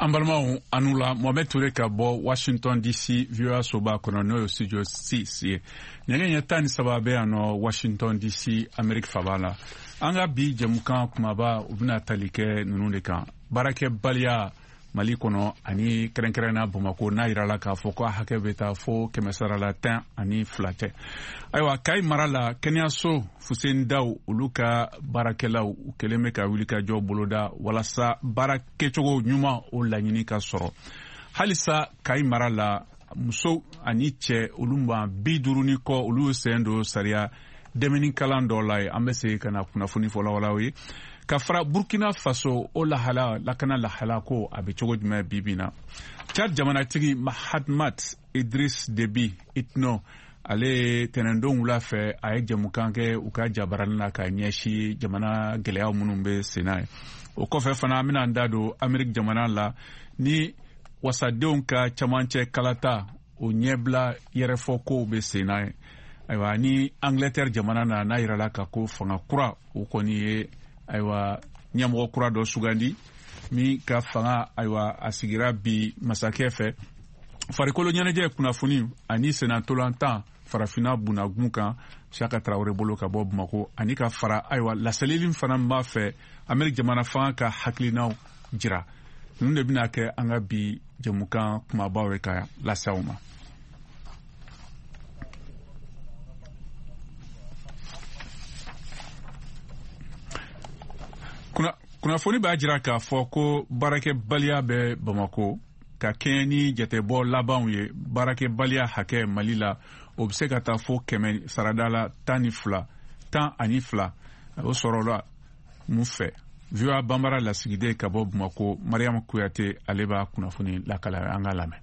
An balimaw anu la Mohamed Touré ka bɔ Washington DC VOA soba kɔnɔ n'o ye studio 6 ye. Nɛgɛ ɲɛ 13 bɛ yan nɔ Washington DC Amerique faba la. An ka bi jɛmukan kumaba u bɛna tali kɛ ninnu de kan. Baarakɛbaliya Mali kɔnɔ ani kɛrɛnkɛrɛnna Bamakɔ n'a yirala k'a fɔ ko a hakɛ bɛ taa fo 112 tɛ. Ayiwa Kayi mara la kɛnɛyaso Fuseni Daw olu ka baarakɛlaw u kɛlen bɛ ka wuli ka jɔ boloda walasa baara kɛcogo ɲuman o laɲini ka sɔrɔ. Halisa Kayi mara la muso ani cɛ olu ma 50 kɔ olu sen do sariya dɛmɛni kalan dɔ la ye. An bɛ segin ka na kunnafoni fɔlɔwalaw ye. Ka fara Burkina Faso o lahala lakana lahala ko a bɛ cogo jumɛn bibi na. Chad jamanatigi Mahamat Idris Deby Itno ale tɛnɛndon wula fɛ a ye jɛmukan kɛ u ka jabarani na ka ɲɛsi jamana gɛlɛyaw minnu bɛ sen na ye. O kɔfɛ fana an bɛna an da don Ameriki jamana la ni wasadenw ka camancɛ kalata o ɲɛbila yɛrɛfɔ kow bɛ sen na ye. Ayiwa ni Angleterre jamana na n'a yirala ka ko fanga kura o kɔni ye ayiwa ɲɛmɔgɔ kura dɔ sugandi min ka fanga ayiwa a sigira bi masakɛ fɛ. Farikolo ɲɛnajɛ kunnafoni ani senatolantan farafina bunagum kan Saka Traoré bolo ka bɔ Bamako ani ka fara ayiwa lasalili fana b'a fɛ Ameriki jamana fanga ka hakilinaw jira. Ninnu de bɛna kɛ an ka bi jɛmukan kumabaw ye ka lase aw ma. Kunnafoni b'a jira k'a fɔ ko baarakɛbaliya bɛ Bamako ka kɛɲɛ ni jatebɔ labanw ye. Baarakɛbaliya hakɛ Mali la o bɛ se ka taa fo 100 saradala 12 o sɔrɔla mun fɛ. VOA Bambara lasigiden ka bɔ Bamako Mariam Kuyate ale b'a kunnafoni lakala an ka lamɛn.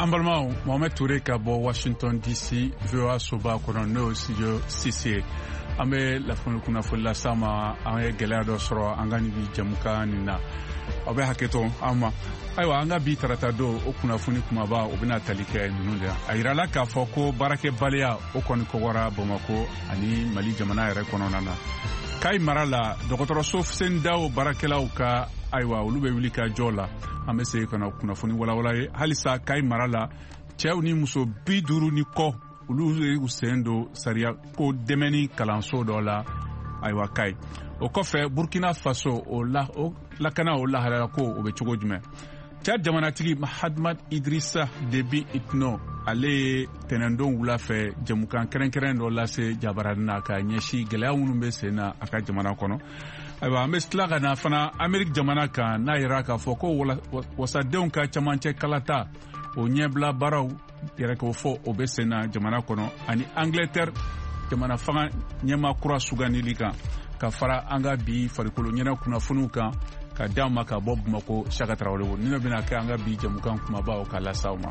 An balimaw Mohamed Touré ka bɔ Washington DC VOA soba kɔnɔ n'o studio 6 an bɛ kunnafoni lase ma an ye gɛlɛya dɔ sɔrɔ an ka nin bi jamukan nin na aw bɛ hakɛto an ma ayiwa an ka bi tarata don o kunnafoni kumaba o bɛna tali kɛ ninnu de a yirala k'a fɔ ko baarakɛbaliya o kɔni kɔgɔra Bamakɔ ani Mali jamana yɛrɛ kɔnɔna na Kayi mara la dɔgɔtɔrɔso sendaw baarakɛlaw ka ayiwa olu bɛ wuli ka jɔ la an bɛ segin ka na kunnafoni walawala ye halisa Kayi mara la cɛw ni muso 50 ni kɔ olu y'u sen don sariya ko dɛmɛni kalanso dɔ la ayiwa Kayi o kɔfɛ Burkina Faso o lakana o lahalaya ko o bɛ cogo jumɛn Cad jamanatigi Mahamad Idrissa Déby Itno ale ye tɛnɛndon wula fɛ jamukan kɛrɛnkɛrɛn dɔ lase jabarani na ka ɲɛsi gɛlɛya minnu bɛ sen na a ka jamana kɔnɔ ayiwa an bɛ tila ka na fana Amérique jamana kan n'a yɛrɛ k'a fɔ ko wasadenw ka camancɛ kalata o ɲɛbila baaraw yɛrɛ k'o fɔ o bɛ sen na jamana kɔnɔ ani Angleterre jamana fanga ɲɛma kura sugandili kan ka fara an ka bi farikolo ɲɛna kunnafoniw kan ka d'an ma ka bɔ Bamakɔ Saka Tarawele ni ne bɛna kɛ an ka bi jamukan kumabaw ka lasaw ma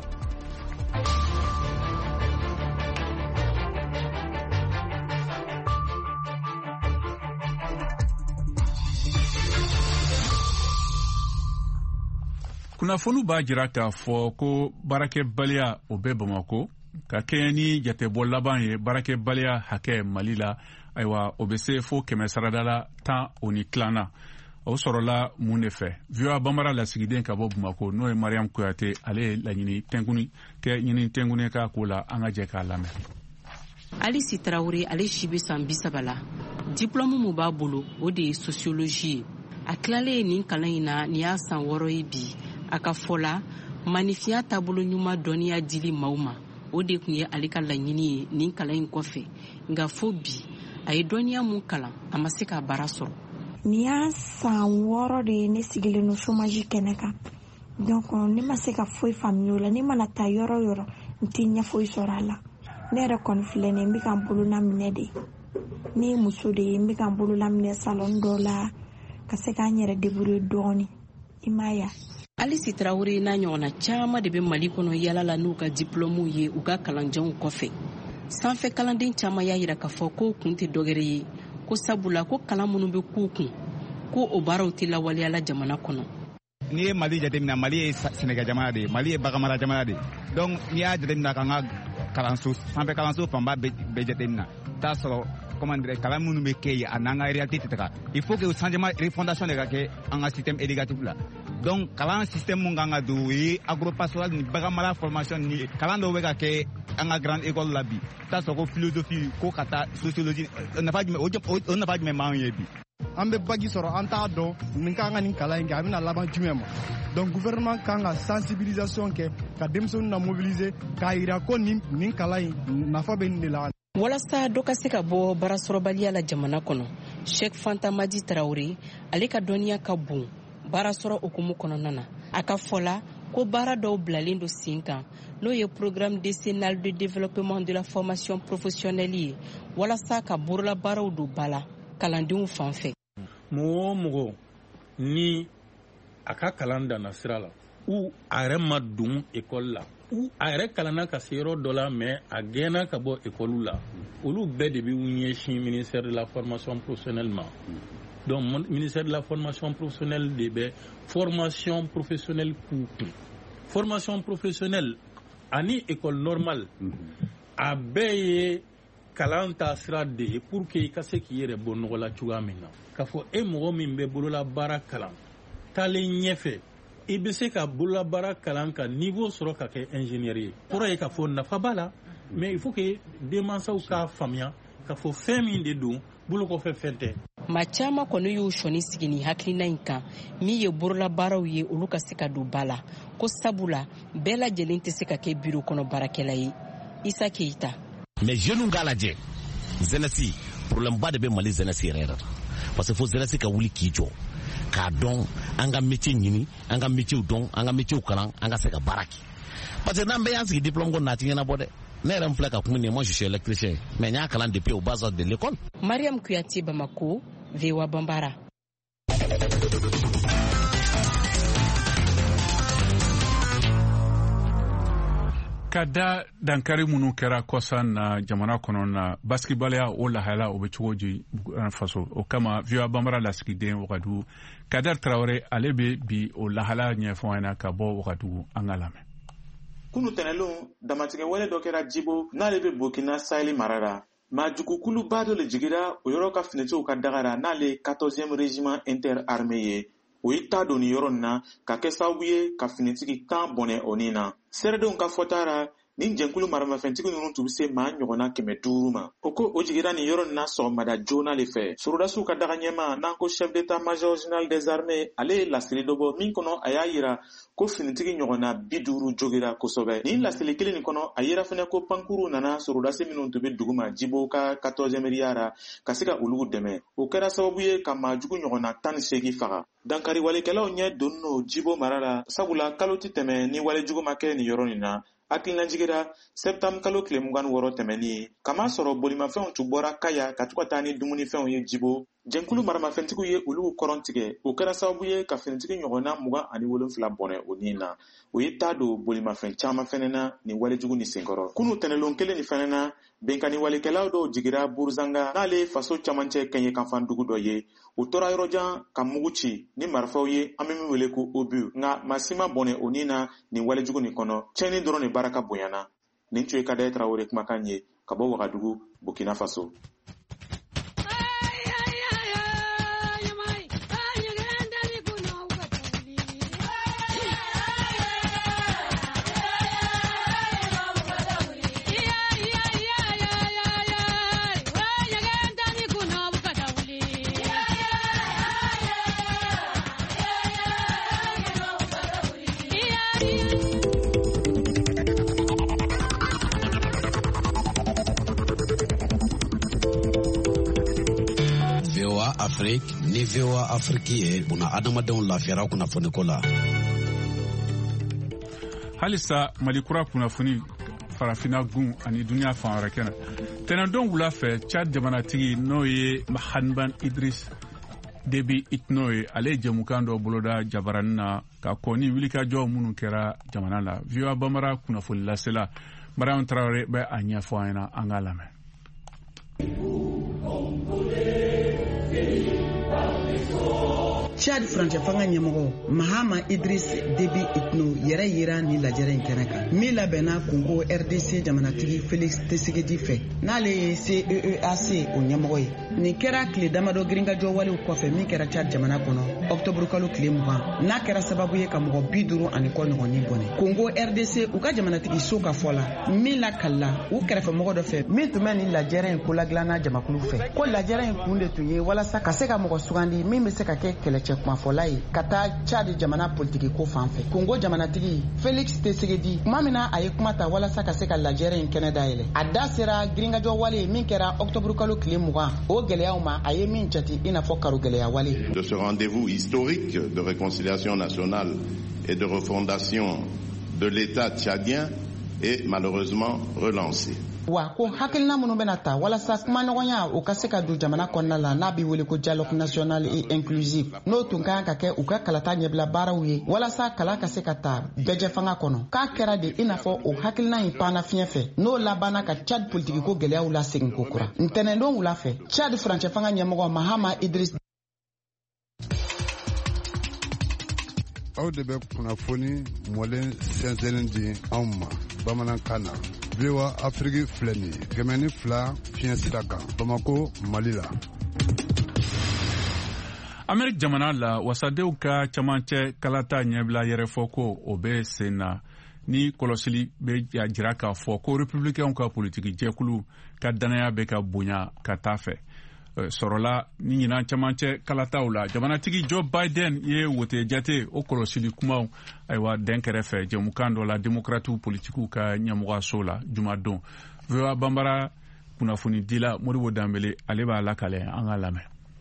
kunnafoni b'a jira k'a fɔ ko baarakɛbaliya o bɛ Bamakɔ ka kɛɲɛ ni jatebɔ laban ye baarakɛbaliya hakɛ Mali la ayiwa o bɛ se fo 100 saradala 10 o ni tilanna o sɔrɔla mun de fɛ VOA Banbara lasigiden ka bɔ Bamakɔ n'o ye Mariam Kuyate ale ye laɲini tɛnkuni k'a ko la an ka jɛ k'a lamɛn Alisi Traoré ale si bɛ san 30 la diplôme mun b'a bolo o de ye sociologie ye a tilalen nin kalan in na ni y'a san 6 ye bi a ka fɔ la manifiya taabolo ɲuman dɔnniya dili maaw ma o de kun ye ale ka laɲini ye nin kalan in kɔfɛ nka fo bi a ye dɔnniya mun kalan a ma se ka baara sɔrɔ ni y'a san 6 de ye ne sigilen no chômage kɛnɛ kan donc ne ma se ka foyi faamuya o la ne mana taa yɔrɔ yɔrɔ n tɛ ɲɛ foyi sɔrɔ a la ne yɛrɛ kɔni filɛ ne n bɛ ka n bolo laminɛ de ne ye muso de ye n bɛ ka n bolo laminɛ salon dɔ la ka se k'an yɛrɛ débrouiller dɔɔni i m'a ye Alisi Traoré n'a ɲɔgɔnna caman de bɛ Mali kɔnɔ yala la n'u ka diplôme ye u ka kalanjanw kɔfɛ sanfɛ kalanden caman y'a jira k'a fɔ ko kun tɛ dɔgɛrɛ ye ko sabula ko kalan minnu bɛ k'u kun ko o baaraw tɛ lawaleyala jamana kɔnɔ n'i ye Mali jateminɛ Mali ye Sɛnɛgal jamana de ye Mali ye baganmara jamana de ye donc n'i y'a jateminɛ k'an ka kalanso sanfɛ kalanso fanba bɛɛ jateminɛ t'a sɔrɔ comment dire kalan minnu bɛ kɛ yen a n'an ka réalité tɛ taga il faut que changement refondation de ka kɛ an ka système éducatif la donc kalan système mun kan ka don o ye agropastoral ni baganmara formation ni kalan dɔw bɛ ka kɛ an ka grande école la bi t'a sɔrɔ ko philosophie ko ka taa sociologie o nafa jumɛn b'an ye bi an bɛ bagi sɔrɔ an t'a dɔn nin kan ka nin kalan in kɛ a bɛna laban jumɛn ma donc gouvernement kan ka sensibilisation kɛ ka denmisɛnninw na mobiliser k'a jira ko nin kalan in nafa bɛ nin de la walasa dɔ ka se ka bɔ baarasɔrɔbaliya la jamana kɔnɔ Cheikh Fanta Madi Traoré ale ka dɔnniya ka bon baarasɔrɔ hukumu kɔnɔna na a ka fɔ la ko baara dɔw bilalen don sen kan n'o ye programme décennal de développement de la formation professionnelle ye walasa ka borola baaraw don ba la kalandenw fan fɛ mɔgɔ o mɔgɔ ni a ka kalan danna sira la u a yɛrɛ ma don école la a yɛrɛ kalanna ka se yɔrɔ dɔ la mais a gɛnna ka bɔ école la olu bɛɛ de bɛ ɲɛsin ministère de la formation professionnelle ma donc ministère de la formation professionnelle de bɛ formation professionnelle k'u kun formation professionnelle ani école normale a bɛɛ ye kalan ta sira de ye pour que i ka se k'i yɛrɛ bɔ nɔgɔ la cogoya min na k'a fɔ e mɔgɔ min bɛ bolola baara kalan taalen ɲɛfɛ i bɛ se ka bolola baara kalan ka niveau sɔrɔ ka kɛ ingénieur ye kɔrɔ ye k'a fɔ nafa b'a la mais il faut que denmansaw k'a faamuya k'a fɔ fɛn min de don bolo kɔfɛ fɛn tɛ maa caman kɔni y'u sɔnni sigi ni hakilina in kan min ye borola baaraw ye olu ka se ka don ba la ko sabula bɛɛ lajɛlen tɛ se ka kɛ bureau kɔnɔ baarakɛla ye Isa Keita mais jeunes k'a lajɛ jeunesse problème ba de bɛ Mali jeunesse yɛrɛ la parce que fo jeunesse ka wuli k'i jɔ k'a dɔn an ka métier ɲini an ka métier dɔn an ka métier kalan an ka se ka baara kɛ parce que n'an bɛɛ y'an sigi diplôme ko nati ɲɛnabɔ dɛ ne yɛrɛ filɛ ka kuma nin moi je suis électricien mais n y'a kalan depuis au bas âge de l'école Mariam Kuyate Bamako VOA Banbara ka da dankari minnu kɛra kɔsan na jamana kɔnɔ na basketballya o lahala o bɛ cogo di faso o kama VOA Bambara lasigiden Wagadugu Kadar Traoré ale bɛ bi o lahala ɲɛfɔ an ɲɛna ka bɔ Wagadugu an ka lamɛn. Kunu tɛnɛlon damatigɛ wɛrɛ dɔ kɛra Djibo n'ale bɛ Burkina Sahel mara la. Maa jugukuluba dɔ le jigira o yɔrɔ ka finitiw ka dagara n'ale 14e régiment interarmé ye. O ye ta don ni yɔrɔ nin na ka kɛ sababu ye ka finitigi 10 bɔnɛ o nin na. Seeredenw ka fɔta la nin jɛnkulu maramafɛntigi ninnu tun bɛ se maa ɲɔgɔnna 500 ma. O ko o jigira nin yɔrɔ nin na sɔgɔmada joona le fɛ. Sorodasiw ka daga ɲɛma n'an ko chef d'état-major général des armées ale ye laseli dɔ bɔ min kɔnɔ a y'a yira ko finitigi ɲɔgɔnna 50 jogira kosɛbɛ. Nin laseli kelen nin kɔnɔ a yira fɛnɛ ko pankuru nana sorodasi minnu tun bɛ duguma Djibo ka 14e riyara ka se ka olugu dɛmɛ. O kɛra sababu ye ka maajugu ɲɔgɔnna 18 faga. Dankari walekɛlaw ɲɛ don n'o Djibo mara la sabula kalo ti tɛmɛ ni walejugu ma kɛ nin yɔrɔ nin na. Hakilina jigira septembre kalo tile 26 tɛmɛni ye kama sɔrɔ bolimafɛnw tun bɔra Kaya ka to ka taa ni dumunifɛnw ye Djibo. Jɛnkulu maramafɛntigiw ye olugu kɔrɔn tigɛ. O kɛra sababu ye ka finitigi ɲɔgɔnna 27 bɔnɛ o nin na. O ye taa don bolimafɛn caman fɛnɛ na ni walejugu ni senkɔrɔ. Kunu tɛnɛlon kelen ni fɛnɛ na bɛnkani walekɛlaw dɔw jigira Burzanga n'ale faso camancɛ kɛɲɛ kanfan dugu dɔ ye. O tora yɔrɔjan ka mugu ci ni marifaw ye an bɛ min wele ko obus nka maa si ma bɔnɛ o nin na nin walejugu nin kɔnɔ. Cɛnni dɔrɔn de baraka bonyana. Nin tun ye Kadɛrɛ Traoré kumakan ye ka bɔ Wagadugu, Burkina Faso. Afrique ni VOA Afrique ye buna adamadenw lafiyara kunnafoni ko la. Halisa Malikura kunnafoni farafina gun ani dunya fan wɛrɛ kɛnɛ. Tɛnɛndon wula fɛ Chad jamanatigi n'o ye Mahaman Idris Déby Itno ye ale ye jɛmukan dɔ boloda jabaranin na ka kɔni wulikajɔ minnu kɛra jamana la. VOA Bambara kunnafoni lasela Mariam Traoré bɛ a ɲɛfɔ an ɲɛna an ka lamɛn. Chad furancɛ fanga ɲɛmɔgɔ Mahama Idris Déby Itno yɛrɛ yira ni lajɛrɛ in kɛnɛ kan min labɛnna Congo RDC jamanatigi Félix Tshisekedi fɛ n'ale ye CEEAC o ɲɛmɔgɔ ye. Nin kɛra tile damadɔ girinkajɔ walew kɔfɛ min kɛra Chad jamana kɔnɔ octobre kalo tile 20 n'a kɛra sababu ye ka mɔgɔ 50 ani kɔ ɲɔgɔnni bɔnɛ. Congo RDC u ka jamanatigi so ka fɔ la min lakalila u kɛrɛfɛmɔgɔ dɔ fɛ min tun bɛ nin lajɛrɛ in ko ladilanna jamakulu fɛ ko lajɛrɛ in kun de tun ye walasa ka se ka mɔgɔ sugandi min bɛ se ka kɛ kɛlɛcɛ kumafɔla ye ka taa Chad jamana politiki ko fan fɛ. Congo jamanatigi Félix Tshisekedi kuma min na a ye kuma ta walasa ka se ka lajɛrɛ in kɛnɛ dayɛlɛ. A da sera girinkajɔ wale min kɛra octobre kalo tile 20 o gɛlɛyaw ma a ye min jate i n'a fɔ karo gɛlɛya wale. De ce rendez-vous historique de réconciliation nationale et de refondation de l'État tchadien est malheureusement relancé. Wa ko hakilina minnu bɛna ta walasa kuma ɲɔgɔnya o ka se ka don jamana kɔnɔna la n'a bɛ wele ko dialogue national et inclusif n'o tun ka kan ka kɛ u ka kalata ɲɛbila baaraw ye walasa kalan ka se ka ta bɛjɛ fanga kɔnɔ k'a kɛra de i n'a fɔ o hakilina in panna fiɲɛ fɛ n'o labanna ka Chad politiki ko gɛlɛyaw la segin ko kura. Ntɛnɛndon wula fɛ Chad furancɛ fanga ɲɛmɔgɔ Mahama Idris aw de bɛ kunnafoni mɔlen sɛnsɛnnin di anw ma bamanankan na. VOA Afrique filɛ nin ye 102 fiɲɛ sira kan Bamako Mali la. Amérique jamana la wasadenw ka camancɛ kalata ɲɛbila yɛrɛfɔ ko o bɛ sen na ni kɔlɔsili bɛ jira k'a fɔ ko républicains ka politiki jɛkulu ka danaya bɛ ka bonya ka taa fɛ. Sɔrɔla ni ɲinan camancɛ kalataw la jamanatigi Joe Biden ye wote jate o kɔlɔsili kumaw ayiwa den kɛrɛfɛ jɛmukan dɔ la démocrates politikiw ka ɲɛmɔgɔso la jumadon. VOA Bambara kunnafoni dila Modibo Dambele ale b'a lakale an ka lamɛn.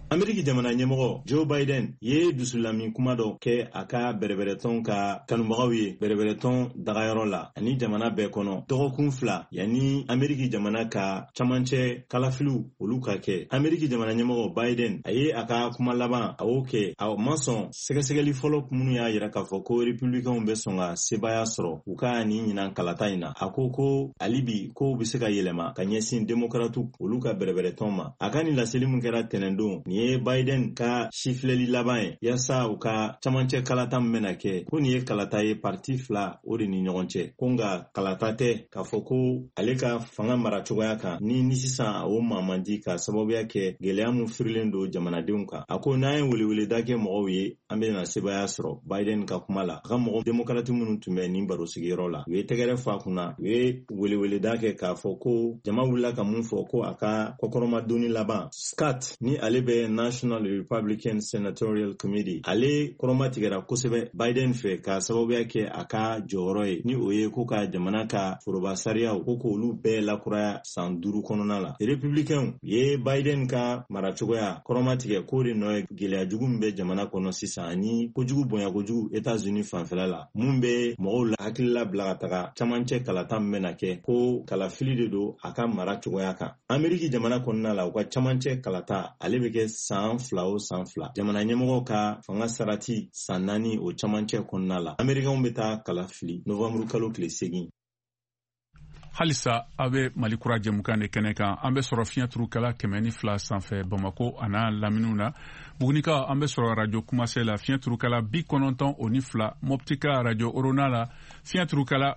Ameriki jamana ɲɛmɔgɔ Joe Biden ye dusulami kuma dɔ kɛ a ka bɛrɛbɛrɛtɔn ka kanubagaw ye bɛrɛbɛrɛtɔn dagayɔrɔ la ani jamana bɛɛ kɔnɔ dɔgɔkun 2 yanni Ameriki jamana ka camancɛ kalafiliw olu ka kɛ. Ameriki jamana ɲɛmɔgɔ Biden a ye a ka kuma laban a y'o kɛ a ma sɔn sɛgɛsɛgɛli fɔlɔ minnu y'a yira k'a fɔ ko républicains bɛ sɔn ka sebaya sɔrɔ u ka nin ɲinan kalata in na. A ko hali bi kow bɛ se ka yɛlɛma ka ɲɛsin démocrates olu ka bɛrɛbɛrɛtɔn ma. A ka nin laseli min kɛra tɛnɛndon nin ye Biden ka sifilɛli laban ye yaasa u ka camancɛ kalata min bɛna kɛ ko nin ye kalata ye parti 2 o de ni ɲɔgɔn cɛ ko nka kalata tɛ k'a fɔ ko ale ka fanga mara cogoya kan ni sisan o maa man di ka sababuya kɛ gɛlɛya min firilen don jamanadenw kan. A ko n'an ye weleweleda kɛ mɔgɔw ye an bɛna sebaya sɔrɔ. Biden ka kuma la a ka mɔgɔ démocrate minnu tun bɛ nin baro sigiyɔrɔ la u ye tɛgɛrɛ fa kunna u ye weleweleda kɛ k'a fɔ ko jama wulila ka mun fɔ ko a ka kɔkɔrɔmadonni laban Scott ni ale bɛ National Republican Senatorial Committee ale kɔrɔma tigɛra kosɛbɛ Biden fɛ ka sababuya kɛ a ka jɔyɔrɔ ye ni o ye ko ka jamana ka foroba sariyaw ko k'olu bɛɛ lakuraya san 5 kɔnɔna la. Républicains ye Biden ka maracogoya kɔrɔma tigɛ ko de nɔ ye gɛlɛya jugu min bɛ jamana kɔnɔ sisan ani kojugu bonya kojugu États-Unis fanfɛla la mun bɛ mɔgɔw la hakili labila ka taga camancɛ kalata min bɛna kɛ ko kalafili de don a ka maracogoya kan. Ameriki jamana kɔnɔna la u ka camancɛ kalata ale bɛ kɛ san 2 o san 2 jamana ɲɛmɔgɔ ka fanga sarati san 4 o camancɛ kɔnɔna la. Amerikanw bɛ taa kalafili novembre kalo tile 8. Halisa a bɛ Mali kura jɛmukan de kɛnɛ kan an bɛ sɔrɔ fiɲɛturukala 102 sanfɛ Bamako a n'a laminiw na. Bugunikaw an bɛ sɔrɔ radio Kumase la fiɲɛturukala 92.2 Moptika radio Orona la fiɲɛturukala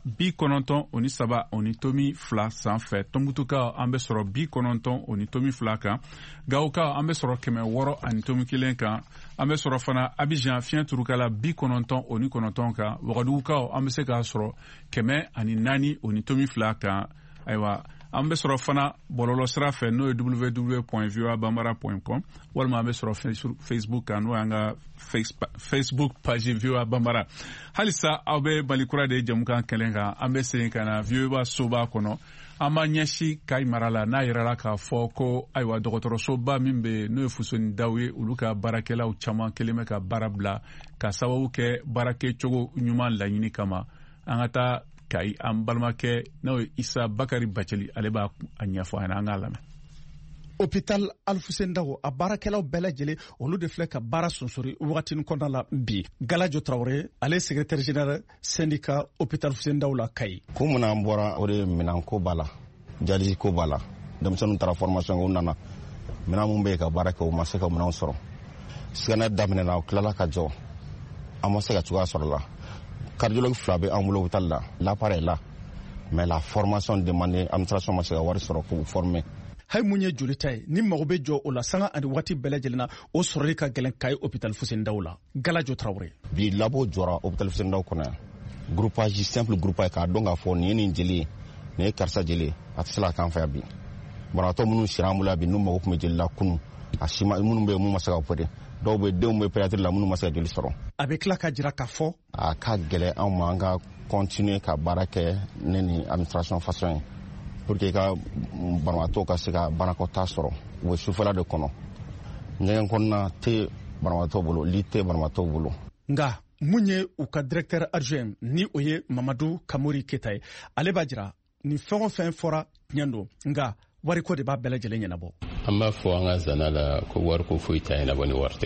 93.2 sanfɛ Tɔnbutukaw an bɛ sɔrɔ 92.2 kan Gawokaw an bɛ sɔrɔ 601 kan an bɛ sɔrɔ fana Abidjan fiɲɛturukala 99.9 kan Wagadugukaw an bɛ se k'a sɔrɔ 104.2 kan ayiwa an bɛ sɔrɔ fana bɔlɔlɔ sira fɛ n'o ye www.voabambara.com walima an bɛ sɔrɔ Facebook kan n'o y'an ka Facebook page VOA Bambara. Halisa aw bɛ Mali kura de jamukan kɛlen kan an bɛ segin ka na VOA soba kɔnɔ an b'a ɲɛsin Kayi mara la n'a yirala k'a fɔ ko ayiwa dɔgɔtɔrɔsoba min bɛ n'o ye Fuseni Daw ye olu ka baarakɛlaw caman kelen bɛ ka baara bila ka sababu kɛ baarakɛcogo ɲuman laɲini kama an ka taa Kayi an balimakɛ n'o ye Isa Bakari Baceli ale b'a ɲɛfɔ an k'a lamɛn. Hôpital Alfuseni Daw a baarakɛlaw bɛɛ lajɛlen olu de filɛ ka baara sonsori wagati kɔnɔna la bi. Galajo Traoré ale secrétaire général syndicat Hôpital Alfuseni Daw la Kayi. Ko mun an bɔra o de minan ko b'a la jalisi ko b'a la denmisɛnninw taara formation u nana minan mun bɛ ka baara kɛ u ma se ka minanw sɔrɔ scanner daminɛna u tilala ka jɔ an ma se ka cogoya sɔrɔ la. Cardiologue 2 bɛ an bolo hôpital la l'appareil là mais la formation demandée administration ma se ka wari sɔrɔ k'u former. Hay mun ye joli ta ye ni mago bɛ jɔ o la sanga ani waati bɛɛ lajɛlen na o sɔrɔli ka gɛlɛn Kayi Hôpital Fuseni Daw la. Galajo Traoré. Bi labo jɔra Hôpital Fuseni Daw kɔnɔ yan groupage simple groupage k'a dɔn k'a fɔ nin ye nin jeli ye nin ye karisa jeli ye a tɛ se ka k'an fɛ yan bi. Banabaatɔ minnu sira an bolo yan bi n'u mago tun bɛ jeli la kunun a si ma minnu bɛ yen mun ma se ka opérer dɔw bɛ denw bɛ pédiatrie la minnu ma se ka joli sɔrɔ. A bɛ tila ka jira k'a fɔ. A ka gɛlɛn anw ma an ka continuer ka baara kɛ ne ni administration façon ye pour que ka banabaatɔ ka se ka banakɔtaa sɔrɔ u bɛ sufɛla de kɔnɔ ɲɛgɛn kɔnɔna tɛ banabaatɔ bolo lit tɛ banabaatɔ bolo. Nka mun ye u ka directeur adjoint ni o ye Mamadu Kamori Keta ye ale b'a jira ni fɛn o fɛn fɔra tiɲɛ don nka wariko de b'a bɛɛ lajɛlen ɲɛnabɔ. An b'a fɔ an ka zana la ko wariko foyi t'a ɲɛnabɔ ni wari tɛ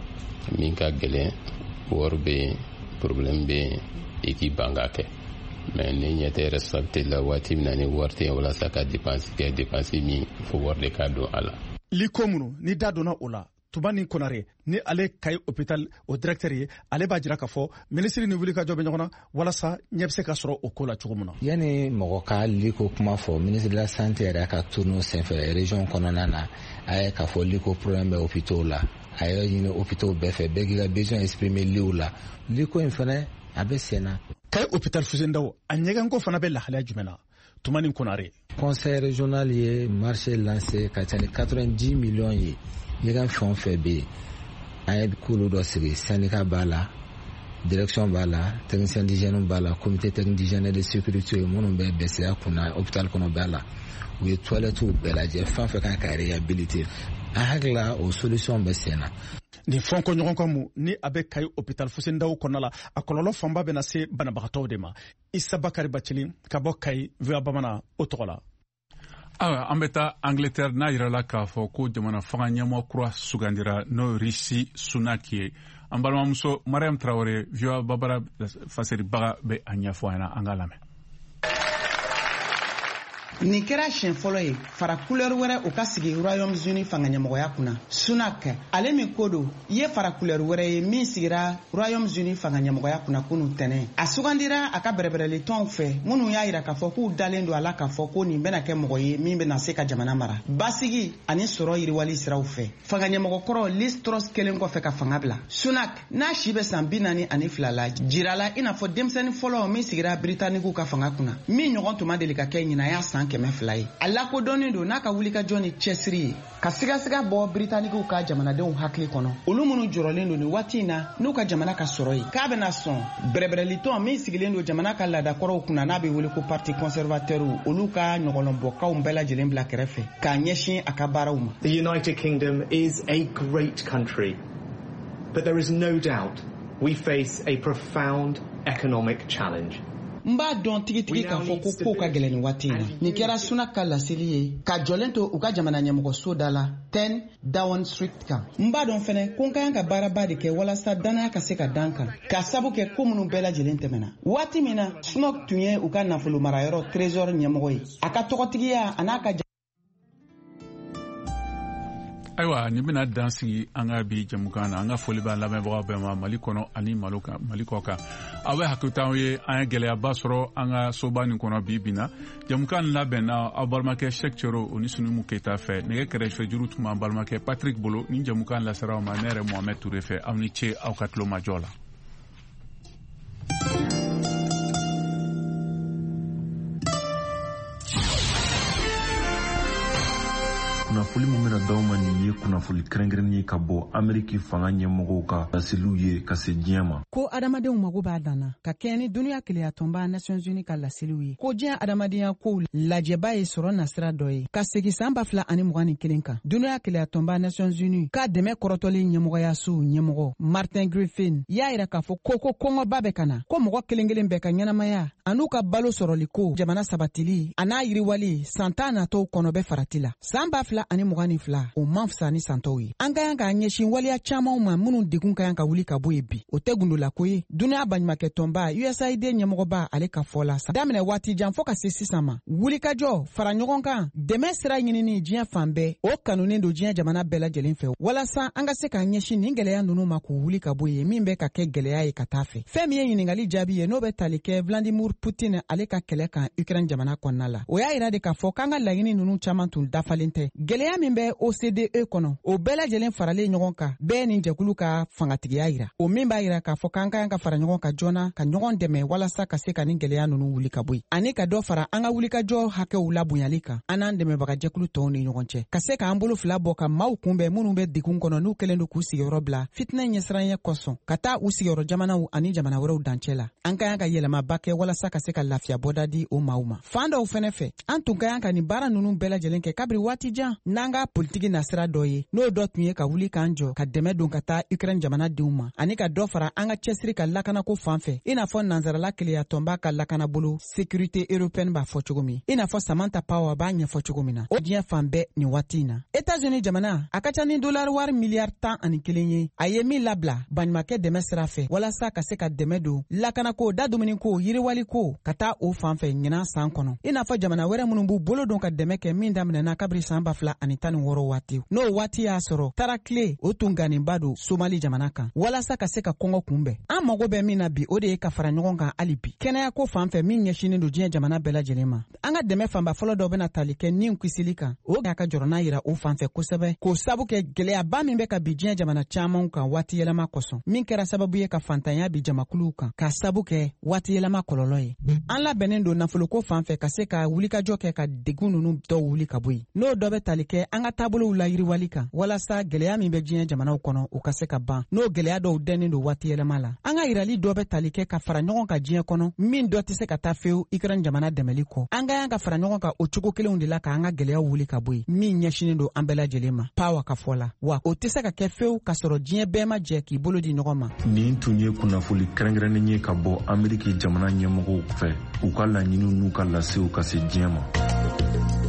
min ka gɛlɛn wari bɛ yen problème bɛ yen i k'i ban k'a kɛ mais ne ɲɛ tɛ responsabilité la waati min na ni wari tɛ yen walasa ka dépense kɛ dépense min fo wari de ka don a la. Liko minnu ni da donna o la Tubani Konare ni ale Kayi hôpital o directeur ye ale b'a jira k'a fɔ ministre ni wuli ka jɔ bɛ ɲɔgɔn na walasa ɲɛ bɛ se ka sɔrɔ o ko la cogo min na. Yani mɔgɔ ka liko kuma fɔ ministre de la santé yɛrɛ ka tourner senfɛ région kɔnɔna na a ye k'a fɔ liko problème bɛ hôpitaux la a ye ɲini hôpitaux bɛɛ fɛ bɛɛ k'i ka besoin exprimer liw la liko in fana a bɛ sen na. Kayi hôpital Fuseni Daw a ɲɛgɛnko fana bɛ lahalaya jumɛn na Tumani Konare. Conseil régional ye marché lancé ka ca ni 90 millions ye ɲɛgɛn fɛn o fɛn bɛ yen an ye kulu dɔ sigi syndicat b'a la direction b'a la technicien d'hygiène b'a la comité technique d'hygiène et de sécurité minnu bɛ BCA kunna hôpital kɔnɔ b'a la u ye toilette bɛɛ lajɛ fɛn fɛn kan ka réhabiliter a hakilila o solution bɛ sen na. Ni fonko ɲɔgɔn kan mu ni a bɛ Kayi hôpital Fusendaw kɔnɔna la a kɔlɔlɔ fanba bɛna se banabagatɔw de ma. Isa Bakari Bacili ka bɔ Kayi VOA Bamanan o tɔgɔ la. Awa an bɛ taa Angleterre n'a yirala k'a fɔ ko jamana fanga ɲɛmɔgɔ kura sugandira n'o Rishi Sunak ye. An balimamuso Mariam Traoré VOA Babara fasiribaga bɛ a ɲɛfɔ an na an ka lamɛn. Nin kɛra siɲɛ fɔlɔ ye fara couleur wɛrɛ o ka sigi Royaume-Uni fanga ɲɛmɔgɔya kunna. Sunak ale min ko don ye fara couleur wɛrɛ ye min sigira Royaume-Uni fanga ɲɛmɔgɔya kunna kunu tɛnɛ. A sugandira a ka bɛrɛbɛrɛli tɔnw fɛ minnu y'a yira k'a fɔ k'u dalen don a la k'a fɔ ko nin bɛna kɛ mɔgɔ ye min bɛna se ka jamana mara. Basigi ani sɔrɔ yiriwali siraw fɛ. Fanga ɲɛmɔgɔ kɔrɔ Liz Truss kelen kɔfɛ ka fanga bila. Sunak n'a si bɛ san 42 la jirala i n'a fɔ denmisɛnnin fɔlɔ min sigira Britanniques ka fanga kunna. Min ɲɔgɔn tuma deli ka kɛ ɲinaya san 100 ye. A lakodɔnnen don n'a ka wulikajɔ ni cɛsiri ye ka sigasiga bɔ Britanniques ka jamanadenw hakili kɔnɔ. Olu minnu jɔrɔlen don ni waati in na n'u ka jamana ka sɔrɔ ye k'a bɛna sɔn bɛrɛbɛrɛli tɔn min sigilen don jamana ka laadakɔrɔw kunna n'a bɛ wele ko parti conservateur olu ka ɲɔgɔnlɔnbɔkaw bɛɛ lajɛlen bila kɛrɛfɛ k'a ɲɛsin a ka baaraw ma. The United Kingdom is a great country, but there is no doubt we face a profound economic challenge. N b'a dɔn tigitigi k'a fɔ ko kow ka gɛlɛn nin waati in na. Nin kɛra Sunak ka laseli ye ka jɔlen to u ka jamana ɲɛmɔgɔso da la 10 Downing Street kan. N b'a dɔn fɛnɛ ko n ka kan ka baaraba de kɛ walasa danaya ka se ka dan kan ka sabu kɛ ko minnu bɛɛ lajɛlen tɛmɛna. Waati min na Sunak tun ye u ka nafolo marayɔrɔ trésor ɲɛmɔgɔ ye. A ka tɔgɔtigiya a n'a ka Ayiwa nin bɛna dan sigi an ka bi jamukan na an ka foli b'a lamɛnbagaw bɛɛ ma Mali kɔnɔ ani Mali kɔ kan. Aw bɛ hakili to an ye an ye gɛlɛyaba sɔrɔ an ka soba nin kɔnɔ bi bi na. Jamukan labɛnna aw balimakɛ Sheikh Coro o ni Sunimu Keyita fɛ nɛgɛ kɛrɛfɛ juru tun b'an balimakɛ Patrick Bolo ni jamukan lasera aw ma ne yɛrɛ Mohamed Touré fɛ aw ni ce aw ka tulomajɔ la. kunnafoli mun bɛna d'aw ma nin ye kunnafoli kɛrɛnkɛrɛnnen ye ka bɔ Ameriki fanga ɲɛmɔgɔw ka laseliw ye ka se diɲɛ ma. Ko adamadenw mago b'a danna ka kɛ ni duniya keleya tɔnba Nations Unies ka laseliw ye. Ko diɲɛ adamadenya kow lajɛba ye sɔrɔ nasira dɔ ye ka segi san 2021 kan. Duniya keleya tɔnba Nations Unies ka dɛmɛ kɔrɔtɔli ɲɛmɔgɔyaso ɲɛmɔgɔ Martin Griffin y'a yira k'a fɔ ko kɔngɔba bɛ ka na ko mɔgɔ kelen kelen bɛɛ ka ɲɛnamaya an'u ka balo sɔrɔli ko jamana sabatili a n'a yiriwali san 10 natɔw kɔnɔ bɛ farati la. San 2022 o man fisa ni santɔw ye. An ka yan k'a ɲɛsin waliya camanw ma minnu degun ka yan ka wuli ka bɔ ye bi. O tɛ gundola ko ye. Duniya baɲumankɛ tɔnba USAID ɲɛmɔgɔba ale ka fɔ la sa. Daminɛ waati jan fɔ ka se sisan ma. Wulikajɔ fara ɲɔgɔn kan dɛmɛ sira ɲinini diɲɛ fan bɛɛ o kanunen don diɲɛ jamana bɛɛ lajɛlen fɛ. Walasa an ka se k'a ɲɛsin nin gɛlɛya ninnu ma k'u wuli ka bɔ ye min bɛ ka kɛ gɛlɛya ye ka taa fɛ. Fɛn min ye ɲininkali jaabi ye n'o bɛ tali kɛ Vladimir Putin ale ka kɛlɛ kan Ukraine jamana kɔnɔna la. O y'a yira de k'a fɔ k'an ka laɲini ninnu caman tun dafalen tɛ. Gɛlɛya min bɛ OCDE kɔnɔ o bɛɛ lajɛlen faralen ɲɔgɔn kan bɛɛ ni jɛkulu ka fangatigiya yira. O min b'a yira k'a fɔ k'an ka fara ɲɔgɔn kan joona ka ɲɔgɔn dɛmɛ walasa ka se ka nin gɛlɛya ninnu wuli ka bɔ yen. Ani ka dɔ fara an ka wulikajɔ hakɛw labonyali kan an n'an dɛmɛbaga jɛkulu tɔw ni ɲɔgɔn cɛ. Ka se k'an bolo fila bɔ ka maaw kunbɛn minnu bɛ degun kɔnɔ n'u kɛlen don k'u sigiyɔrɔ bila fitinɛ ɲɛsiranya kɔsɔn ka taa u sigiyɔrɔ jamanaw ani jamana wɛrɛw dancɛ la. An ka yan ka yɛlɛmaba kɛ walasa ka se ka lafiya bɔda di o maaw ma. Fan dɔw fɛnɛ fɛ an tun ka yan ka nin baara ninnu bɛɛ lajɛlen kɛ kabiri waati jan n'an ka politiki nasira dɔ ye n'o dɔ tun ye ka wuli k'an jɔ ka dɛmɛ don ka taa Ukraine jamana denw ma ani ka dɔ fara an ka cɛsiri ka lakanako fan fɛ i n'a fɔ nansarala keleya tɔnba ka lakana bolo sécurité européenne b'a fɔ cogo min i n'a fɔ Samantha Power b'a ɲɛfɔ cogo min na o diɲɛ fan bɛɛ nin waati in na. États-Unis jamana a ka ca ni dollar wari miliyari 11 ye a ye min labila baɲumankɛ dɛmɛ sira fɛ walasa ka se ka dɛmɛ don lakanako da dumuniko yiriwaliko ka taa o fan fɛ ɲinan san kɔnɔ i n'a fɔ jamana wɛrɛ minnu b'u bolo don ka dɛmɛ kɛ min daminɛna kabiri san 2016 waati n'o waati y'a sɔrɔ tarakile o tun ganinba don Somali jamana kan walasa ka se ka kɔngɔ kunbɛn. An mago bɛ min na bi o de ye ka fara ɲɔgɔn kan hali bi kɛnɛya ko fan fɛ min ɲɛsinen don diɲɛ jamana bɛɛ lajɛlen ma. An ka dɛmɛ fanba fɔlɔ dɔ bɛna tali kɛ nin kisili kan o y'a ka jɔrɔna yira o fan fɛ kosɛbɛ k'o sabu kɛ gɛlɛyaba min bɛ ka bi diɲɛ jamana camanw kan waati yɛlɛma kɔsɔn min kɛra sababu ye ka fantanya bi jamakuluw kan k'a sabu kɛ waati yɛlɛma kɔlɔlɔ kɔlɔlɔ ye. An labɛnnen don nafoloko fan fɛ ka se ka wulikajɔ kɛ ka degun ninnu dɔw wuli ka bɔ yen. N'o dɔ bɛ tali kɛ an ka taabolow la yiriwali kan walasa gɛlɛya min bɛ diɲɛ jamanaw kɔnɔ o ka se ka ban. N'o gɛlɛya dɔw dɛnnen don waati yɛlɛma la. An ka yirali dɔ bɛ tali kɛ ka fara ɲɔgɔn kan diɲɛ kɔnɔ min dɔ tɛ se ka taa fewu Ukraine jamana dɛmɛli kɔ. An ka yan ka fara ɲɔgɔn kan o cogo kelenw de la ka an ka gɛlɛyaw wuli ka bɔ yen min ɲɛsinen don an bɛɛ lajɛlen ma. Pawa ka fɔ la. Wa o tɛ se ka kɛ fewu ka sɔrɔ diɲɛ bɛɛ ma jɛ k'i bolo di ɲɔgɔn ma. Nin tun ye kunnafoli kɛrɛnkɛrɛnnen ye ka bɔ Ameriki jamana ɲɛmɔgɔw fɛ u ka laɲiniw n'u ka lasew ka se diɲɛ ma.